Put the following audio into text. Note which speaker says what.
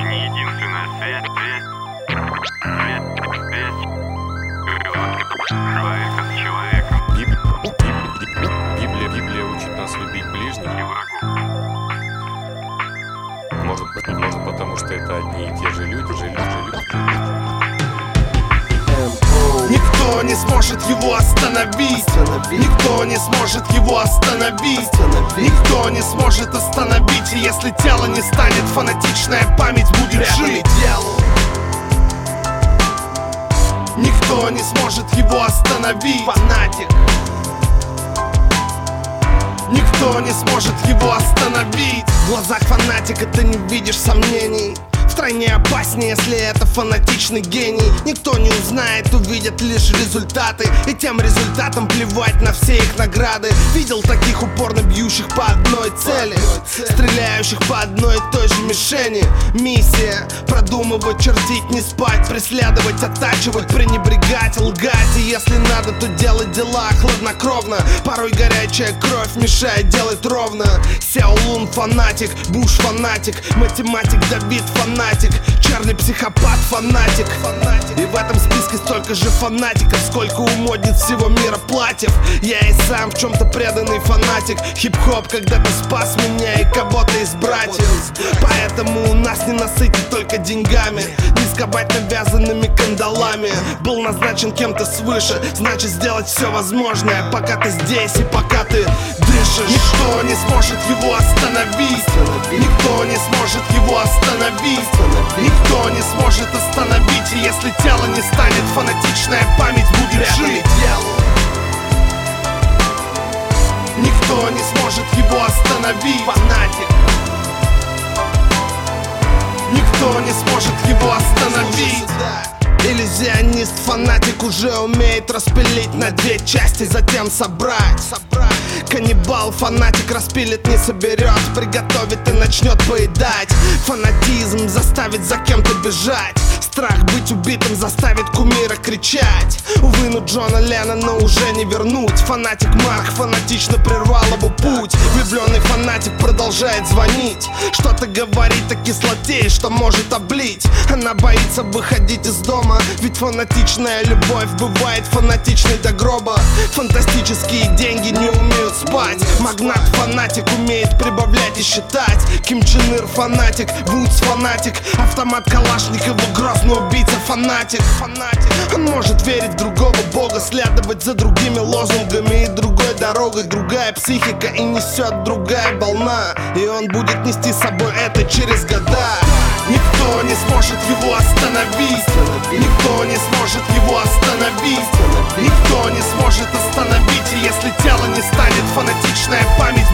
Speaker 1: не единственная связь человека с человеком.
Speaker 2: Библия учит нас любить ближних
Speaker 1: И врагов.
Speaker 2: Может потому что это одни и те же люди.
Speaker 3: Никто не сможет его остановить. Никто не сможет его остановить. Никто не сможет остановить. И если тело не станет, фанатичная память будет жить. Никто не сможет его остановить. Фанатик. Никто не сможет его остановить. В глазах фанатика ты не видишь сомнений. Втройне опаснее, если это фанатичный гений. Никто не узнает, увидят лишь результаты. И тем результатом плевать на все их награды. Видел таких упорно бьющих по одной цели, стреляющих по одной и той же мишени. Миссия — продумывать, чертить, не спать, преследовать, оттачивать, пренебрегать, лгать. И если надо, то делать дела хладнокровно. Порой горячая кровь мешает делать ровно. Сяолун фанатик, Буш фанатик, математик Давид фанатик, Чарли психопат фанатик. И в этом списке столько же фанатиков, сколько у модниц всего мира платьев. Я и сам в чем-то преданный фанатик. Хип-хоп когда-то спас меня и кого-то из братьев. Поэтому у нас не насытить только деньгами, не сковать навязанными кандалами. Был назначен кем-то свыше, значит сделать все возможное, пока ты здесь и пока ты дышишь. Никто не сможет его остановить. Никто не сможет его остановить. Никто не сможет остановить. И если тело не станет, фанатичная память будет жить. Никто не сможет его остановить. Фанатик. Никто не сможет его остановить. Иллюзионист, фанатик уже умеет распилить на две части, затем собрать. Каннибал, фанатик распилит, не соберет, приготовит и начнет поедать. Фанатизм заставит за кем-то бежать. Страх быть убитым заставит кумира кричать. Увы, но Джона Леннона уже не вернуть. Фанатик Марк фанатично прервал его путь. Влюбленный фанатик продолжает звонить. Что-то говорит о кислоте, что может облить. Она боится выходить из дома, ведь фанатичная любовь бывает фанатичной до гроба. Фантастические деньги не умеют спать. Магнат фанатик умеет прибавлять и считать. Ким Чен Ир фанатик, Вудс фанатик, автомат Калашникова грозный убийца фанатик. Он может верить в другого бога, следовать за другими лозунгами и другой дорогой. Другая психика и несет другая волна, и он будет нести с собой это через года. Никто не сможет его остановить. Никто не сможет его остановить. Никто не сможет остановить. И если тело не станет, фанатичная память